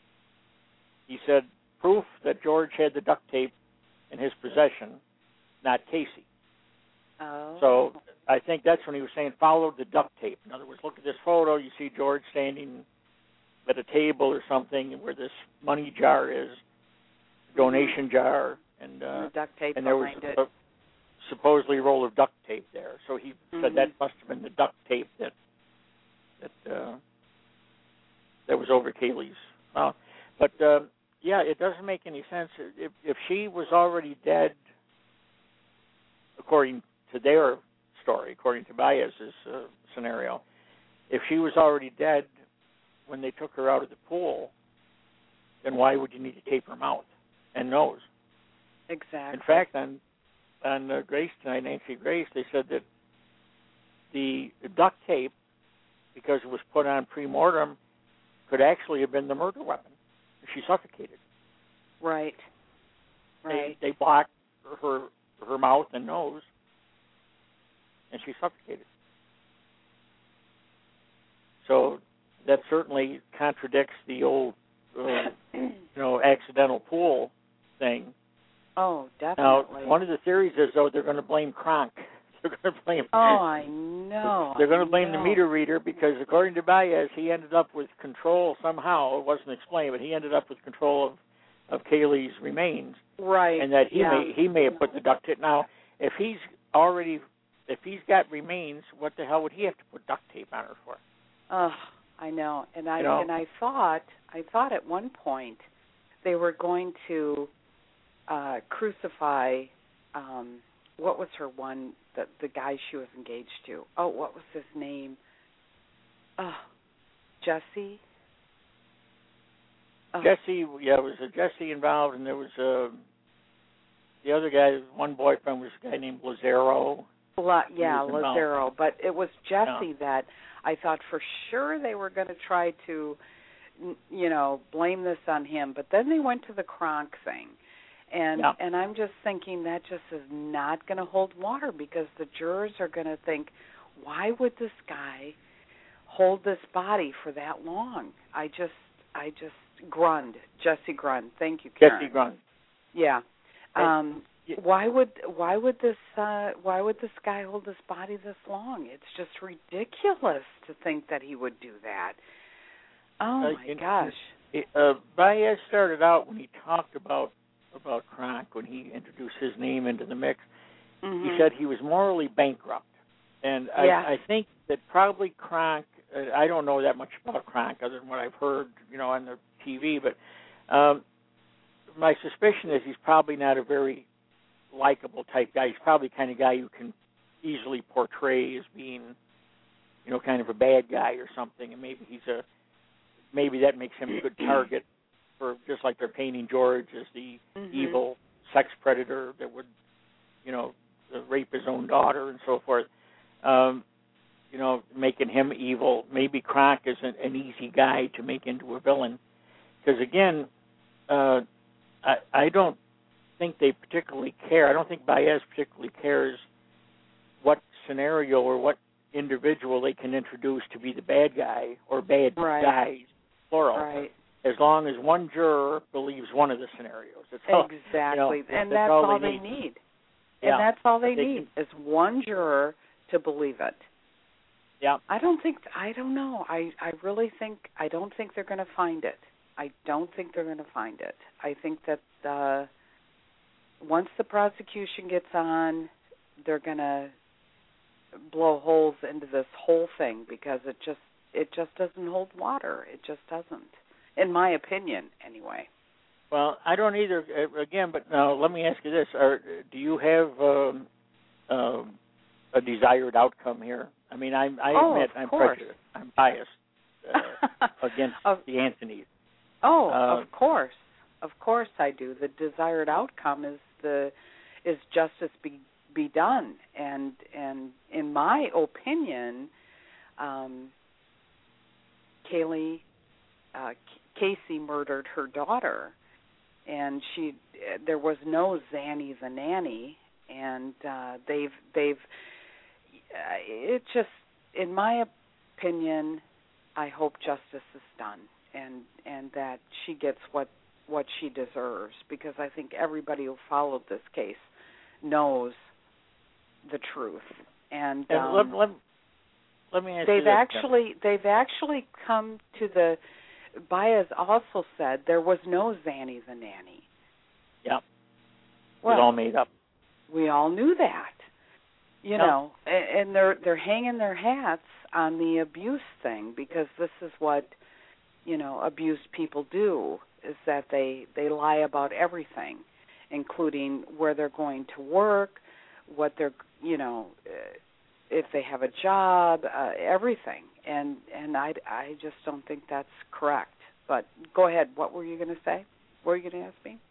He said, proof that George had the duct tape in his possession, not Casey. Oh. So I think that's when he was saying, follow the duct tape. In other words, look at this photo. You see George standing at a table or something where this money jar is, donation jar, and uh, and the duct tape and there was behind a, it. supposedly a roll of duct tape there. So he mm-hmm. said that must have been the duct tape that that uh, that was over Kaylee's mouth. But uh, yeah, it doesn't make any sense if if she was already dead, according to their story, according to Baez's uh, scenario. If she was already dead when they took her out of the pool, then why would you need to tape her mouth and nose? Exactly. In fact, on on uh, Grace tonight, Nancy Grace, they said that the duct tape, because it was put on pre-mortem, could actually have been the murder weapon. She suffocated. Right. Right. They, they blocked her her mouth and nose, and she suffocated. So that certainly contradicts the old, uh, you know, accidental pool thing. Oh, definitely. Now, one of the theories is, though, they're going to blame Kronk. They're going to blame. Oh, I know. They're going to I blame know. the meter reader because, according to Baez, he ended up with control somehow. It wasn't explained, but he ended up with control of, of Kaylee's remains. Right. And that he yeah. may he may have put the duct tape. Now, if he's already, if he's got remains, what the hell would he have to put duct tape on her for? Oh, I know. And I you know? and I thought I thought at one point they were going to uh, crucify. Um, what was her one? The the guy she was engaged to. Oh, what was his name? Oh, Jesse. Oh. Jesse, yeah, there was a Jesse involved, and there was a the other guy. One boyfriend was a guy named Lazaro. La, yeah, Lazaro. But it was Jesse yeah. that I thought for sure they were going to try to, you know, blame this on him. But then they went to the Kronk thing. And yeah. and I'm just thinking that just is not going to hold water because the jurors are going to think, why would this guy hold this body for that long? I just, I just Grund, Jesse Grund. Thank you, Karen. Jesse Grund. Yeah. Um, yeah. Why would why would this uh, why would this guy hold his body this long? It's just ridiculous to think that he would do that. Oh uh, my and, gosh. It, uh, Baez started out when he talked about about Kronk, when he introduced his name into the mix. Mm-hmm. He said he was morally bankrupt, and I, yeah. I think that probably Kronk. Uh, I don't know that much about Kronk other than what I've heard, you know, on the T V. But um, my suspicion is he's probably not a very likable type guy. He's probably the kind of guy you can easily portray as being, you know, kind of a bad guy or something. And maybe he's a maybe that makes him a good target for, just like they're painting George as the mm-hmm. evil sex predator that would, you know, rape his own daughter and so forth. Um, you know, making him evil. Maybe Kronk is an, an easy guy to make into a villain. Because, again, uh, I, I don't think they particularly care. I don't think Baez particularly cares what scenario or what individual they can introduce to be the bad guy or bad right. guys, plural. Right. As long as one juror believes one of the scenarios. That's all, exactly. You know, and that's, that's all, all they they need. need. Yeah. And that's all they, they need can, is one juror to believe it. Yeah. I don't think I don't know. I, I really think I don't think they're going to find it. I don't think they're going to find it. I think that uh, once the prosecution gets on, they're going to blow holes into this whole thing because it just it just doesn't hold water. It just doesn't, in my opinion, anyway. Well, I don't either. Uh, again, but now let me ask you this: Are, do you have um, uh, a desired outcome here? I mean, I, I oh, admit of I'm course. prejudiced. I'm biased uh, against of, the Anthonys. Oh, uh, of course, of course I do. The desired outcome is the is justice be be done, and and in my opinion, um, Kaylee uh, Casey murdered her daughter, and she there was no Zanny the nanny, and uh, they've they've uh, it just in my opinion, I hope justice is done. And, and that she gets what what she deserves, because I think everybody who followed this case knows the truth. And, and um, let, let, let me ask they've you this, actually Ken. they've actually come to the. Baez also said there was no Zanny the nanny. Yeah, well, it all made up. We all knew that, you yep. know, and, and they're they're hanging their hats on the abuse thing because this is what. You know, abused people do is that they, they lie about everything, including where they're going to work, what they're, you know, if they have a job, uh, everything. And and I, I just don't think that's correct. But go ahead. What were you going to say? What were you going to ask me?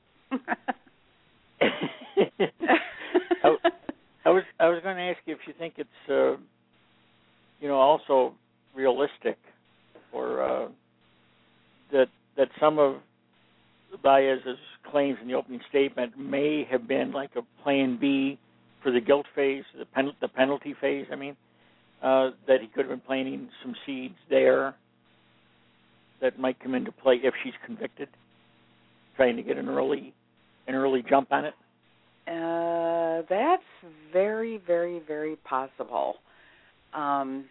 I, I was I was going to ask you if you think it's, uh, you know, also realistic or. Uh, that that some of Baez's claims in the opening statement may have been like a plan B for the guilt phase, the, pen, the penalty phase, I mean, uh, that he could have been planting some seeds there that might come into play if she's convicted, trying to get an early an early jump on it? Uh, that's very, very, very possible. Um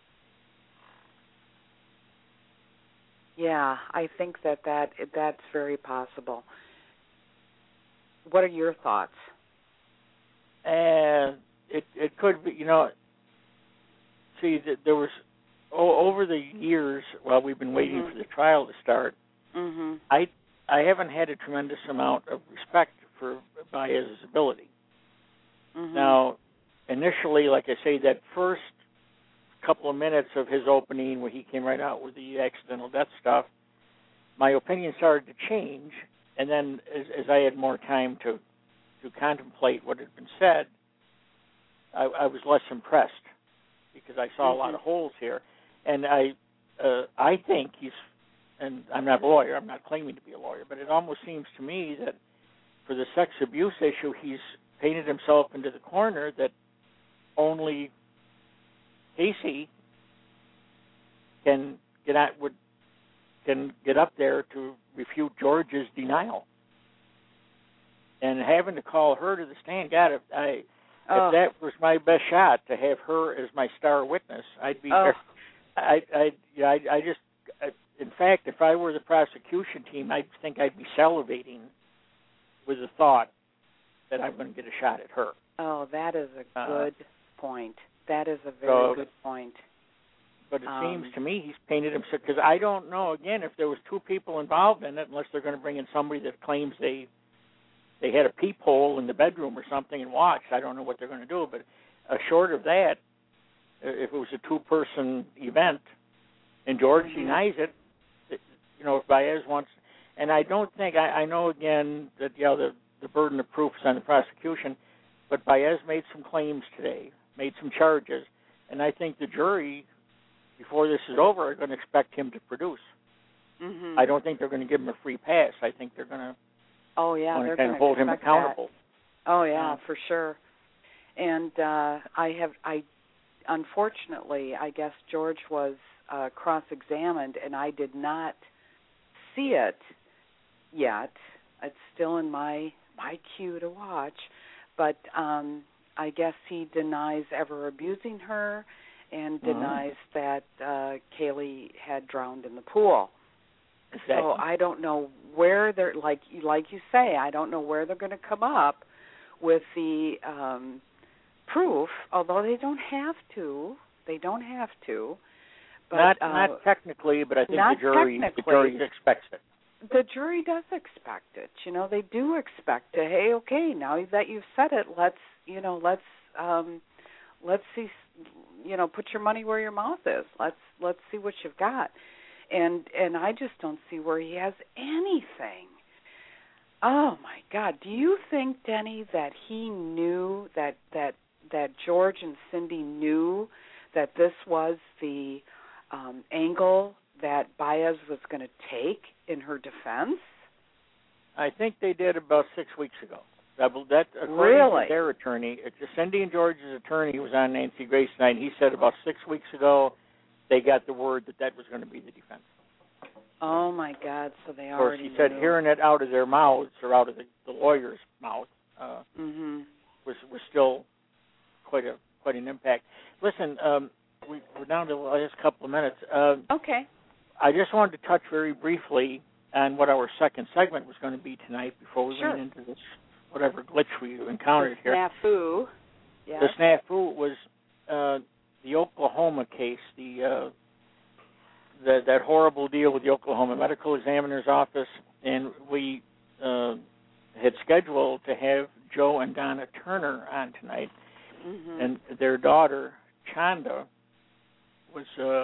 Yeah, I think that, that that's very possible. What are your thoughts? Uh, it it could be, you know. See, there was oh, over the years while we've been waiting mm-hmm. for the trial to start. Mm-hmm. I I haven't had a tremendous amount of respect for Baez's ability. Mm-hmm. Now, initially, like I say, that first couple of minutes of his opening where he came right out with the accidental death stuff, my opinion started to change, and then as, as I had more time to to contemplate what had been said, I, I was less impressed because I saw mm-hmm. a lot of holes here, and I uh, I think he's, and I'm not a lawyer, I'm not claiming to be a lawyer, but it almost seems to me that for the sex abuse issue, he's painted himself into the corner that only Casey can get at would can get up there to refute George's denial. And having to call her to the stand, God, if I oh. if that was my best shot to have her as my star witness, I'd be. Oh. I I yeah, I, I just. I, in fact, if I were the prosecution team, I think I'd be salivating with the thought that I'm going to get a shot at her. Oh, that is a good uh, point. That is a very so, good point. But it um, seems to me he's painted himself, because I don't know, again, if there was two people involved in it, unless they're going to bring in somebody that claims they they had a peephole in the bedroom or something and watched. I don't know what they're going to do. But uh, short of that, if it was a two-person event and George mm-hmm. denies it, it, you know, if Baez wants, and I don't think, I, I know, again, that, you know, the, the burden of proof is on the prosecution, but Baez made some claims today, made some charges, and I think the jury, before this is over, are going to expect him to produce. Mm-hmm. I don't think they're going to give him a free pass. I think they're going to oh, yeah, want they're to kind of hold him accountable. That. Oh, yeah, yeah, for sure. And uh, I have, I unfortunately, I guess George was uh, cross-examined, and I did not see it yet. It's still in my my queue to watch, but um, I guess he denies ever abusing her and denies mm-hmm. that uh, Kaylee had drowned in the pool. Exactly. So I don't know where they're, like like you say, I don't know where they're going to come up with the um, proof, although they don't have to. They don't have to. But, not uh, not technically, but I think not the jury the jury expects it. The jury does expect it. You know, they do expect it. Hey, okay, now that you've said it, let's, you know, let's um, let's see, you know, put your money where your mouth is. Let's let's see what you've got. And and I just don't see where he has anything. Oh my God! Do you think, Denny, that he knew that that that George and Cindy knew that this was the um, angle that Baez was going to take in her defense? I think they did about six weeks ago. That, that according really? to their attorney, Cindy and George's attorney was on Nancy Grace tonight, and he said about six weeks ago they got the word that that was going to be the defense. Oh my God! So they already. Of course, he said knew. Hearing it out of their mouths or out of the, the lawyer's mouth uh, mm-hmm. was was still quite a quite an impact. Listen, um, we, we're down to the last couple of minutes. Uh, okay. I just wanted to touch very briefly on what our second segment was going to be tonight before we sure. went into this whatever glitch we encountered the here. Snafu. Yes. The snafu was uh, the Oklahoma case, the, uh, the that horrible deal with the Oklahoma Medical Examiner's Office, and we uh, had scheduled to have Joe and Donna Turner on tonight, mm-hmm. and their daughter Chanda was. Uh,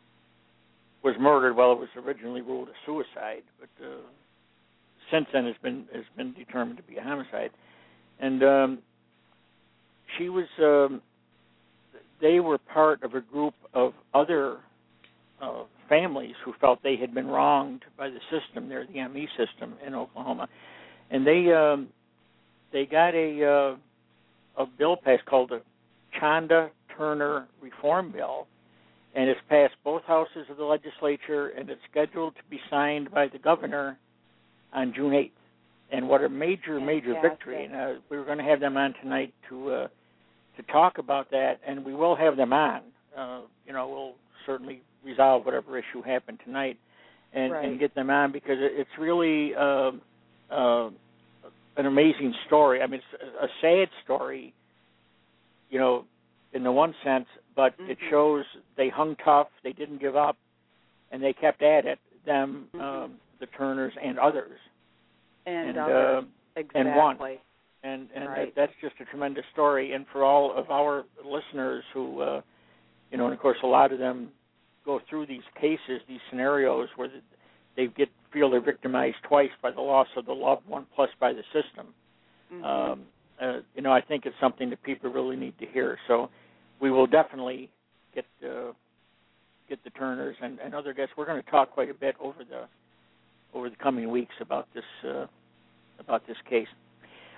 was murdered. Well, it was originally ruled a suicide, but uh, since then has been has been determined to be a homicide. And um, she was. Um, they were part of a group of other uh, families who felt they had been wronged by the system there, the M E system in Oklahoma, and they um, they got a uh, a bill passed called the Chanda Turner Reform Bill. And it's passed both houses of the legislature, and it's scheduled to be signed by the governor on June eighth. And what a major, major Fantastic. victory. And uh, we were going to have them on tonight to uh, to talk about that, and we will have them on. Uh, you know, we'll certainly resolve whatever issue happened tonight and, right. and get them on, because it's really uh, uh, an amazing story. I mean, it's a, a sad story, you know, in the one sense, but mm-hmm. it shows they hung tough, they didn't give up, and they kept at it, them, mm-hmm. um, the Turners and others. And, and others, uh, exactly. And won. And, and right. that, that's just a tremendous story. And for all of our listeners who, uh, you know, and of course a lot of them go through these cases, these scenarios where they get feel they're victimized twice by the loss of the loved one plus by the system. Mm-hmm. Um, uh, you know, I think it's something that people really need to hear. So we will definitely get uh, get the Turners and, and other guests. We're going to talk quite a bit over the over the coming weeks about this uh, about this case.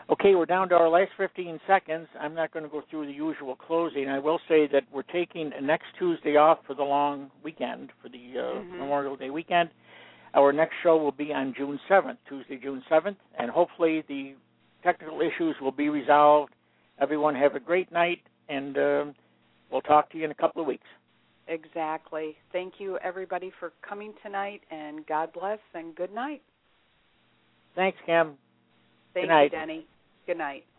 Okay, we're down to our last fifteen seconds. I'm not going to go through the usual closing. I will say that we're taking next Tuesday off for the long weekend, for the uh, mm-hmm. Memorial Day weekend. Our next show will be on June seventh, Tuesday, June seventh, and hopefully the technical issues will be resolved. Everyone have a great night, and uh, we'll talk to you in a couple of weeks. Exactly. Thank you, everybody, for coming tonight, and God bless, and good night. Thanks, Kim. Thank good night. you, Denny. Good night.